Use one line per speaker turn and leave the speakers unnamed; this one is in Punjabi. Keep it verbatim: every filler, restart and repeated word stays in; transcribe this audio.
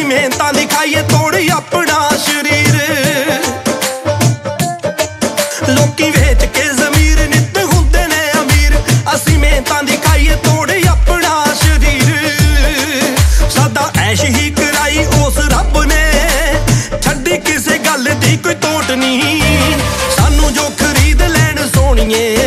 ਮਿਹਨਤਾਂ ਦੀ ਖਾਈਏ ਤੋੜੀ ਆਪਣਾ ਸ਼ਰੀਰ। ਲੋਕੀ ਵੇਚ ਕੇ ਜ਼ਮੀਰ ਨਿੱਤ ਹੁੰਦੇ ਨੇ ਅਮੀਰ, ਅਸੀਂ ਮਿਹਨਤਾਂ ਦੀ ਖਾਈਏ ਤੋੜੀ ਆਪਣਾ ਸ਼ਰੀਰ। ਸਾਡਾ ਐਸ਼ ਹੀ ਕਰਾਈ ਉਸ ਰੱਬ ਨੇ, ਛੱਡੀ ਕਿਸੇ ਗੱਲ ਦੀ ਕੋਈ ਤੋਟ ਨਹੀਂ। ਸਾਨੂੰ ਜੋ ਖਰੀਦ ਲੈਣ ਸੋਹਣੀਏ